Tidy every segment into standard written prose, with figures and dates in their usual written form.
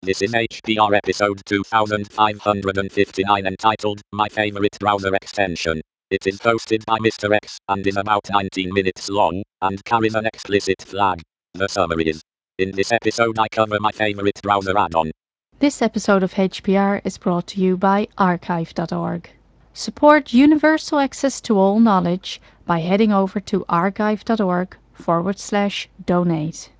This is HPR episode 2559 entitled My Favorite Browser Extension. It is hosted by Mr. X and is about 19 minutes long and carries an explicit flag. The summary is: in this episode I cover my favorite browser add-on. This episode of HPR is brought to you by archive.org. Support universal access to all knowledge by heading over to archive.org/donate.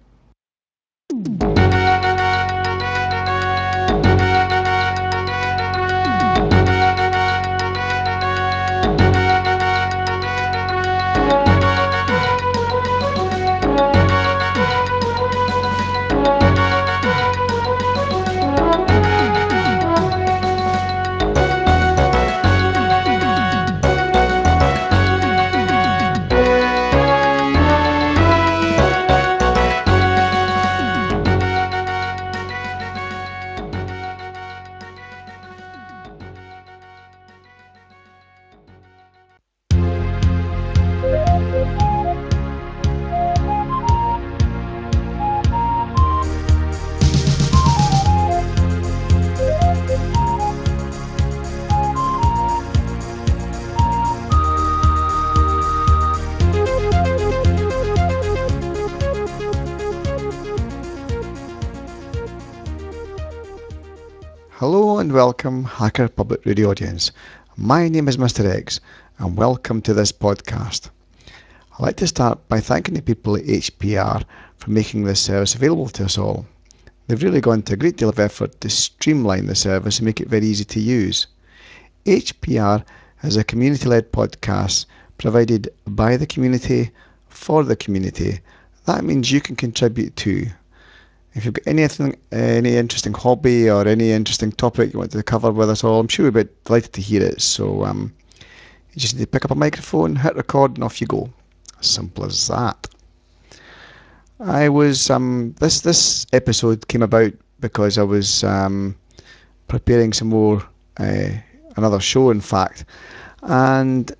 Hello and welcome, Hacker Public Radio audience. My name is Mr. X, and welcome to this podcast. I'd like to start by thanking the people at HPR for making this service available to us all. They've really gone to a great deal of effort to streamline the service and make it very easy to use. HPR is a community-led podcast provided by the community for the community. That means you can contribute too. If you've got anything, any interesting hobby or any interesting topic you want to cover with us all, I'm sure we'd be delighted to hear it. So you just need to pick up a microphone, hit record, and off you go. Simple as that. I was this episode came about because I was preparing some more, another show, in fact, and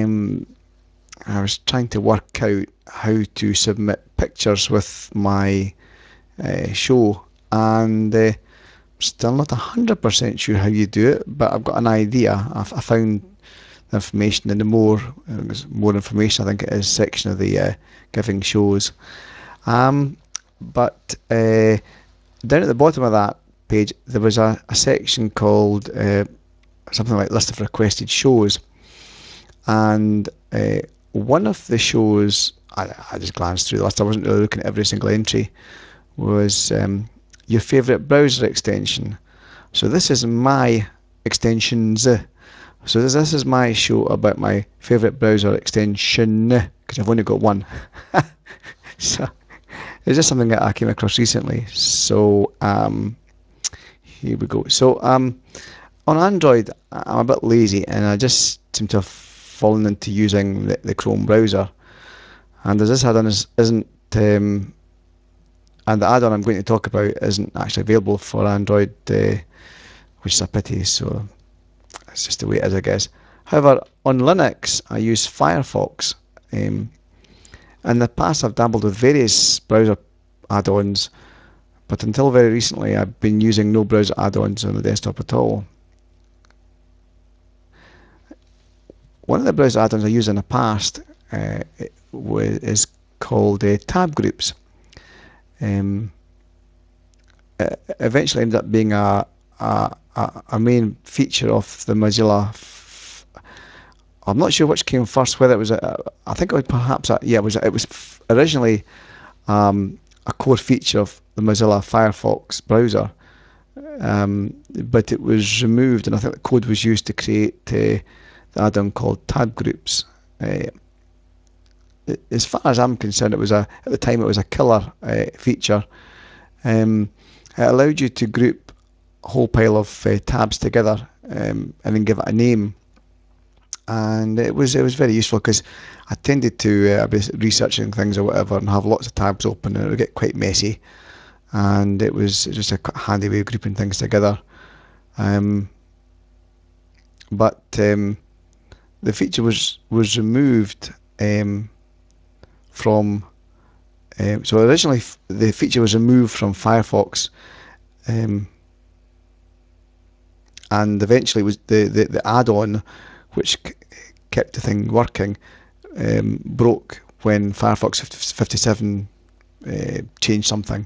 I was trying to work out how to submit pictures with my show, and still not 100% sure how you do it, but I've got an idea. I found the information in the more information, I think it is, section of the giving shows. But down at the bottom of that page, there was a section called something like list of requested shows, and one of the shows, I just glanced through the list, I wasn't really looking at every single entry, was your favourite browser extension. So this is my extensions. So this is my show about my favourite browser extension, because I've only got one. So it's just something that I came across recently. So here we go. So on Android, I'm a bit lazy, and I just seem to have fallen into using the Chrome browser. And as this add-on isn't and the add-on I'm going to talk about isn't actually available for Android, which is a pity, so it's just the way it is, I guess. However, on Linux, I use Firefox. In the past, I've dabbled with various browser add-ons, but until very recently, I've been using no browser add-ons on the desktop at all. One of the browser add-ons I used in the past is called Tab Groups. It eventually ended up being a main feature of the Mozilla. I'm not sure which came first. Whether it was I think it was perhaps it was originally a core feature of the Mozilla Firefox browser, but it was removed, and I think the code was used to create the add-on called Tab Groups. As far as I'm concerned, at the time it was a killer feature. It allowed you to group a whole pile of tabs together, and then give it a name. And it was very useful, because I tended to be researching things or whatever and have lots of tabs open, and it would get quite messy. And it was just a handy way of grouping things together. But the feature was removed from. So originally the feature was removed from Firefox and eventually was the add-on which kept the thing working broke when Firefox 57 changed something.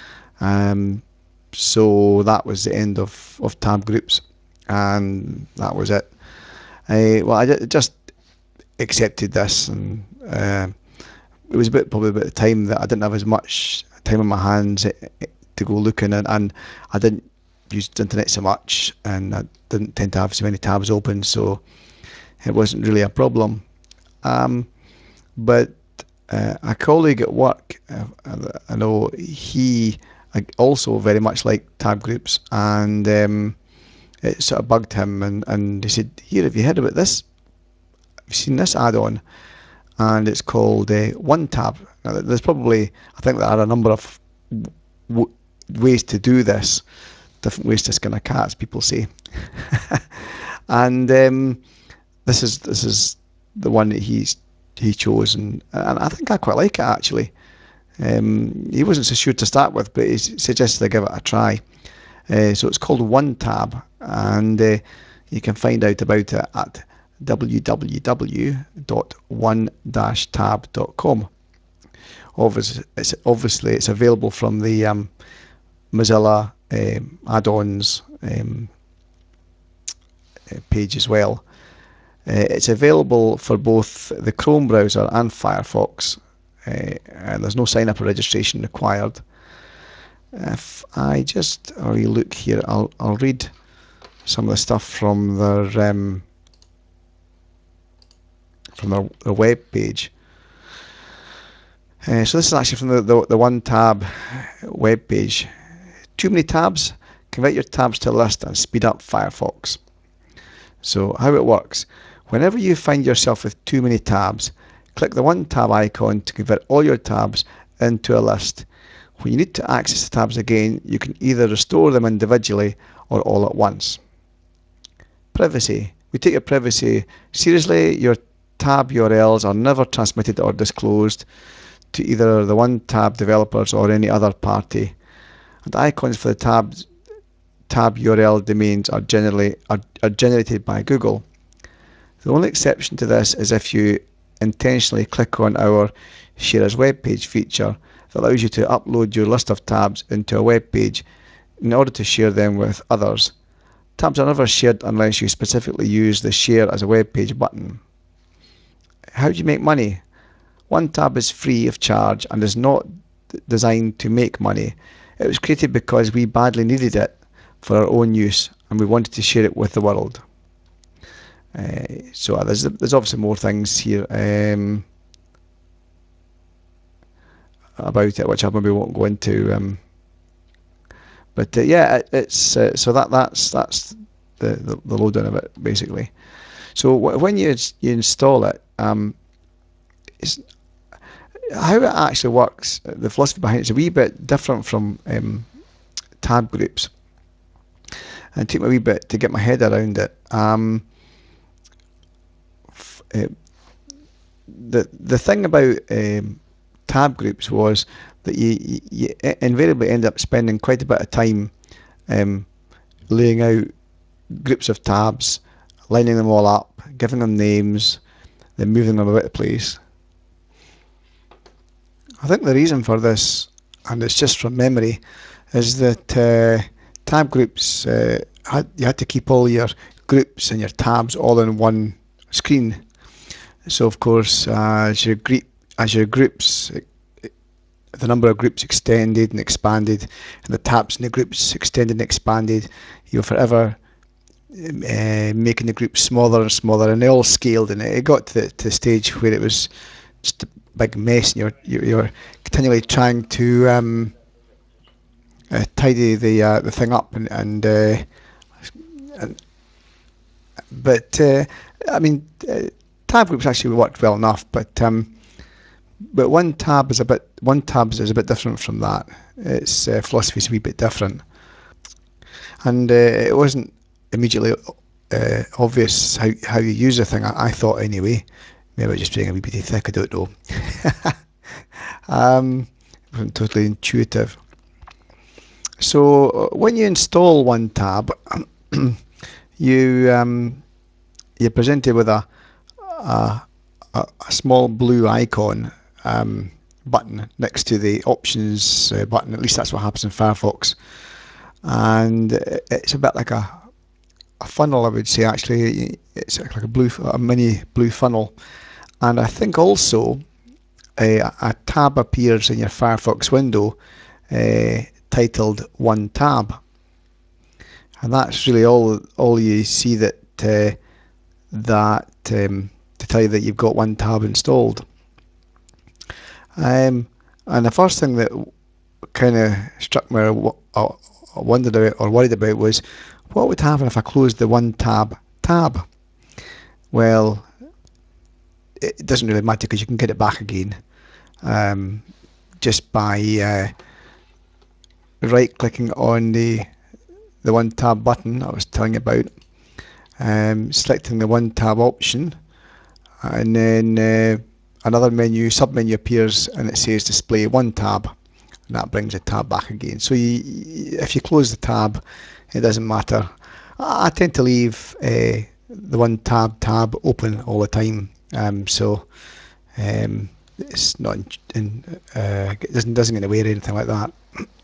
So that was the end of tab groups, and that was it. Well, I just accepted this, and it was probably about the time that I didn't have as much time on my hands to go looking, and I didn't use the internet so much, and I didn't tend to have so many tabs open, so it wasn't really a problem. But a colleague at work, I know he also very much liked tab groups, and it sort of bugged him, and he said, "Here, have you heard about this? Have you seen this add-on?" And it's called OneTab. Now, there's probably, I think there are a number of ways to do this, different ways to skin a cat, as people say. And this is the one that he chose, and I think I quite like it actually. He wasn't so sure to start with, but he suggested I give it a try. So it's called OneTab, and you can find out about it at www.one-tab.com. Obviously, it's available from the Mozilla add-ons page as well. It's available for both the Chrome browser and Firefox, and there's no sign-up or registration required. If I just look here, I'll read some of the stuff from their web page. So this is actually from the OneTab web page. Too many tabs? Convert your tabs to a list and speed up Firefox. So how it works: whenever you find yourself with too many tabs, click the OneTab icon to convert all your tabs into a list. When you need to access the tabs again, you can either restore them individually or all at once. Privacy. We take your privacy seriously. Your tab URLs are never transmitted or disclosed to either the OneTab developers or any other party. And icons for the tab URL domains are generated by Google. The only exception to this is if you intentionally click on our Share as Web Page feature that allows you to upload your list of tabs into a web page in order to share them with others. Tabs are never shared unless you specifically use the Share as a Web Page button. How do you make money? OneTab is free of charge and is not designed to make money. It was created because we badly needed it for our own use, and we wanted to share it with the world. So there's obviously more things here about it, which I maybe won't go into. But yeah, it's so that's the lowdown of it basically. So when you install it, it's, how it actually works. The philosophy behind it is a wee bit different from tab groups, and it took me a wee bit to get my head around it. The thing about tab groups was that you invariably end up spending quite a bit of time laying out groups of tabs, lining them all up, giving them names, then moving them about the place. I think the reason for this, and it's just from memory, is that tab groups, you had to keep all your groups and your tabs all in one screen. So of course, as your groups, the number of groups extended and expanded, and the tabs in the groups extended and expanded, you're forever making the groups smaller and smaller, and they all scaled, and it got to the stage where it was just a big mess, and you're continually trying to tidy the thing up, but I mean, tab groups actually worked well enough, but OneTab is a bit different from that. Its philosophy is a wee bit different, and it wasn't immediately obvious how you use the thing. I thought anyway. Maybe just being a wee bit thick. I don't know. It wasn't totally intuitive. So when you install OneTab, you you're presented with a, a small blue icon button next to the options button. At least that's what happens in Firefox, and it's a bit like a funnel, I would say. Actually, it's like a mini blue funnel, and I think also a tab appears in your Firefox window titled One Tab, and that's really all you see that to tell you that you've got OneTab installed. And the first thing that kind of struck me, or wondered about or worried about, was what would happen if I closed the OneTab tab? Well, it doesn't really matter because you can get it back again just by right clicking on the OneTab button I was telling you about, selecting the OneTab option, and then another sub-menu appears and it says display OneTab, and that brings the tab back again. So if you close the tab, it doesn't matter. I tend to leave the OneTab tab open all the time, so it's not it doesn't get away or anything like that.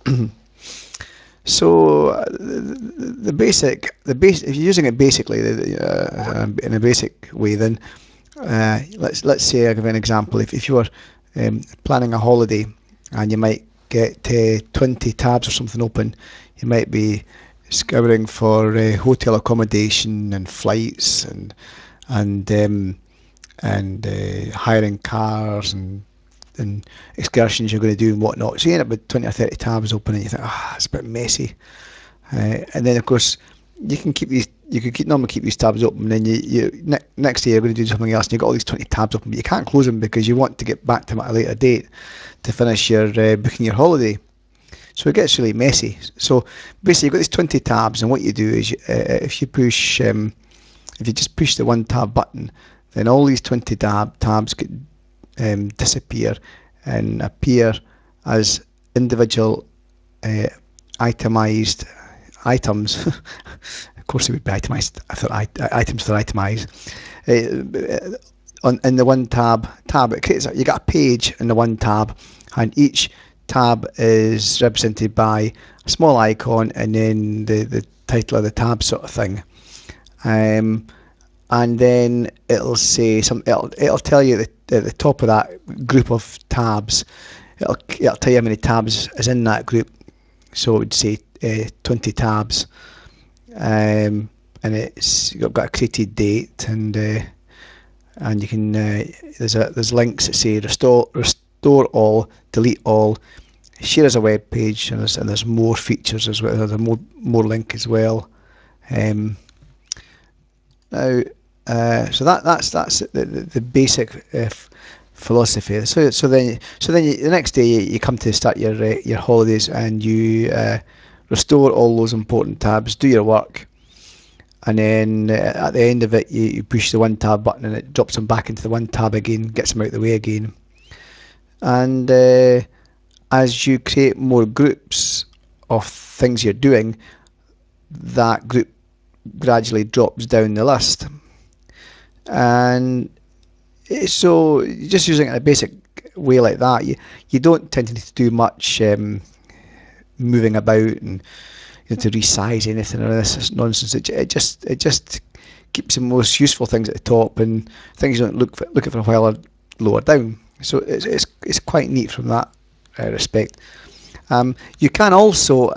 So the basic, if you're using it basically in a basic way, then let's say I give an example. If you were planning a holiday and you might get 20 tabs or something open, you might be scouring for hotel accommodation and flights and hiring cars and excursions you're going to do and whatnot. So you end up with 20 or 30 tabs open, and you think, it's a bit messy. And then of course you can normally keep these tabs open, and then next day you're going to do something else, and you've got all these 20 tabs open, but you can't close them because you want to get back to them at a later date to finish your booking your holiday. So it gets really messy. So basically you've got these 20 tabs, and what you do is if you just push the one tab button, then all these 20 tabs disappear and appear as individual itemized items. Of course, it would be itemized. I thought items are itemized. In the one tab, it creates. You got a page in the one tab, and each tab is represented by a small icon and then the title of the tab, sort of thing. And then it'll say it'll tell you at the top of that group of tabs. It'll tell you how many tabs is in that group. So it would say 20 tabs, and you've got a created date, and you can there's links that say restore all, delete all, share as a web page, and there's more features as well. There's more link as well. Now, so that's the basic philosophy. So then the next day you come to start your holidays, and you restore all those important tabs, do your work, and then at the end of it you push the one tab button, and it drops them back into the one tab again, gets them out of the way again. And as you create more groups of things you're doing, that group gradually drops down the list. And so just using it in a basic way like that, you don't tend to need to do much moving about and to resize anything or this nonsense. It just keeps the most useful things at the top, and things you don't look at for a while are lower down. So it's quite neat from that respect. You can also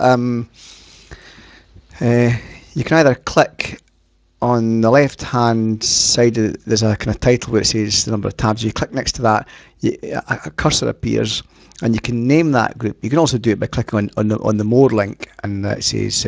you can either click on the left hand side, there's a kind of title where it says the number of tabs. You click next to that, a cursor appears, and you can name that group. You can also do it by clicking on the more link, and it says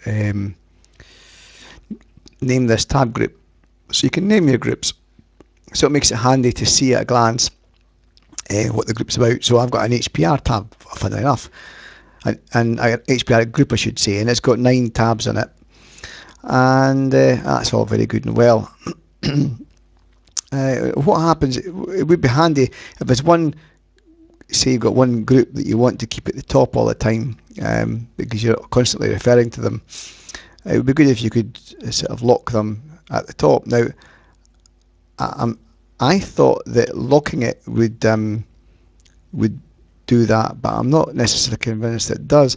name this tab group. So you can name your groups. So it makes it handy to see at a glance what the group's about. So I've got an HPR tab, funnily enough, and an HPR group I should say, and it's got 9 tabs in it. And that's all very good and well. What happens, it would be handy if there's one say you've got one group that you want to keep at the top all the time, because you're constantly referring to them, it would be good if you could sort of lock them at the top. Now, I thought that locking it would do that, but I'm not necessarily convinced it does.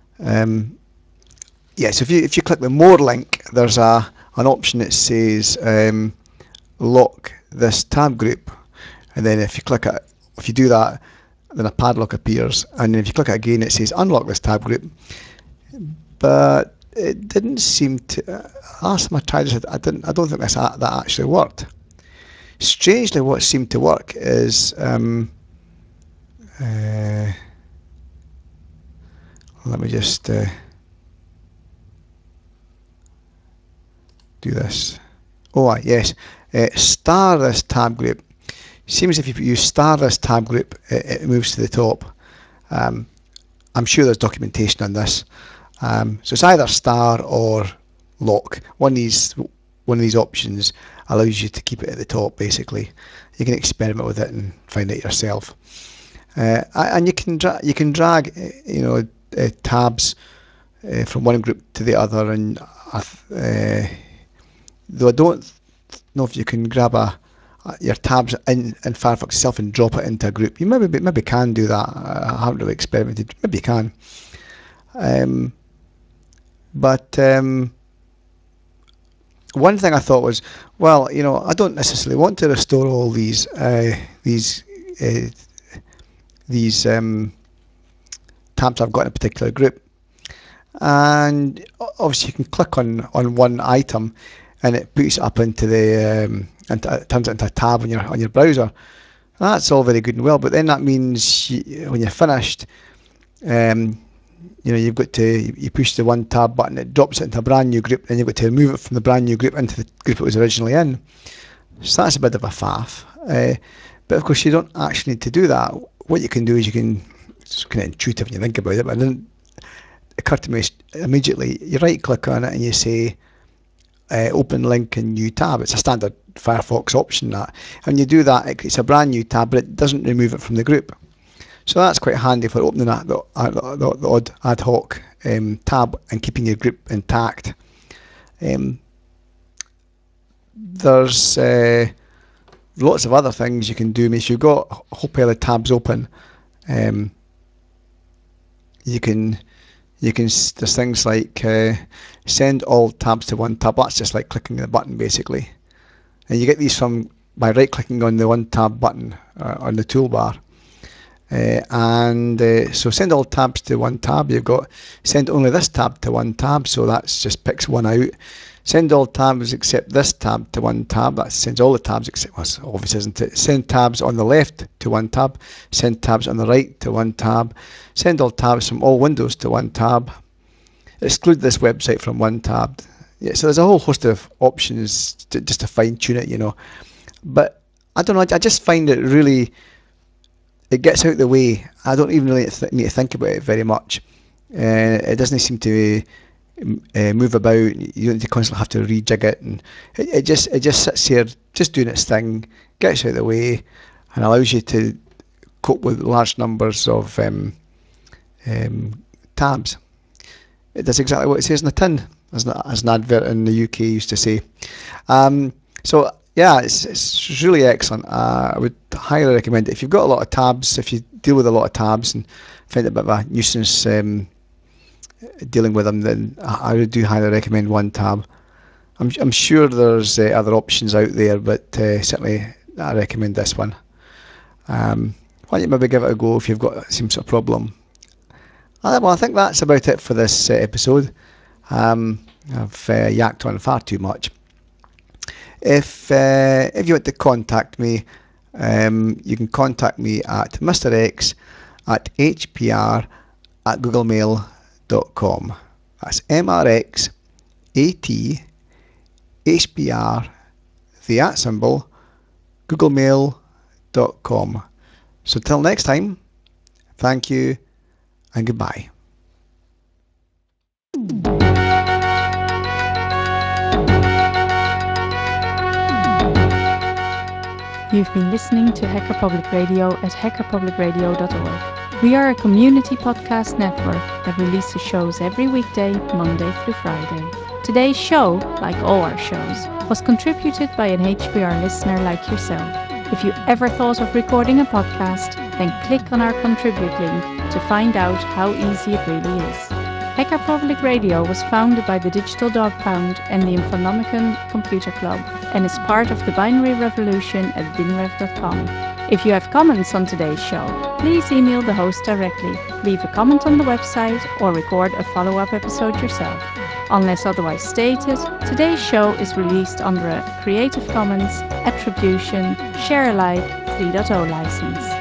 So if you click the More link, there's an option that says lock this tab group, and then if you do that, then a padlock appears, and then if you click it again, it says unlock this tab group. But it didn't seem to. Last time I tried this, I don't think that actually worked. Strangely, what seemed to work is let me just do this. Oh, yes. Star this tab group. Seems if you star this tab group, it moves to the top. I'm sure there's documentation on this. So it's either star or lock. One of these options allows you to keep it at the top. Basically, you can experiment with it and find out yourself. And you can drag tabs from one group to the other, and though I don't know if you can grab your tabs in Firefox itself and drop it into a group. You maybe can do that. I haven't really experimented. Maybe you can. But one thing I thought was, well, I don't necessarily want to restore all these tabs I've got in a particular group. And obviously you can click on one item, and it puts it up into the and it turns it into a tab on your browser. That's all very good and well, but then that means when you're finished, you've got to you push the one tab button, it drops it into a brand new group, and you've got to move it from the brand new group into the group it was originally in. So that's a bit of a faff. But of course you don't actually need to do that. What you can do is it's kind of intuitive when you think about it, but it didn't occur to me immediately. You right click on it and you say open link in new tab. It's a standard Firefox option that. And you do that, it creates a brand new tab, but it doesn't remove it from the group. So that's quite handy for opening the odd ad hoc tab and keeping your group intact. There's lots of other things you can do. If you've got a whole pile of tabs open, you can there's things like send all tabs to one tab. That's just like clicking the button basically, and you get these by right clicking on the one tab button on the toolbar. So send all tabs to one tab. You've got send only this tab to one tab, so that's just picks one out. Send all tabs except this tab to one tab. That sends all the tabs except, well, it's obvious, isn't it? Send tabs on the left to one tab. Send tabs on the right to one tab. Send all tabs from all windows to one tab. Exclude this website from one tab. Yeah, so there's a whole host of options just to fine tune it, But I don't know. I just find it really. It gets out of the way. I don't even really need to think about it very much. It doesn't seem to move about. You don't need to constantly have to rejig it, and it just sits here, just doing its thing, gets out of the way, and allows you to cope with large numbers of tabs. It does exactly what it says in the tin, as an advert in the UK used to say. So yeah, it's really excellent. I would highly recommend it. If you've got a lot of tabs, if you deal with a lot of tabs and find it a bit of a nuisance dealing with them, then I would do highly recommend one tab. I'm sure there's other options out there, but certainly I recommend this one. Why don't you maybe give it a go if you've got some sort of problem? Well, I think that's about it for this episode. I've yacked on far too much. If you want to contact me, you can contact me at mrx@hpr@googlemail.com. That's mrx@hpr, the @ symbol, googlemail.com. So till next time, thank you and goodbye. You've been listening to Hacker Public Radio at hackerpublicradio.org. We are a community podcast network that releases shows every weekday, Monday through Friday. Today's show, like all our shows, was contributed by an HPR listener like yourself. If you ever thought of recording a podcast, then click on our contribute link to find out how easy it really is. Hacker Public Radio was founded by the Digital Dog Pound and the Infonomicon Computer Club and is part of the binary revolution at binrev.com. If you have comments on today's show, please email the host directly, leave a comment on the website, or record a follow-up episode yourself. Unless otherwise stated, today's show is released under a Creative Commons Attribution Share Alike 3.0 license.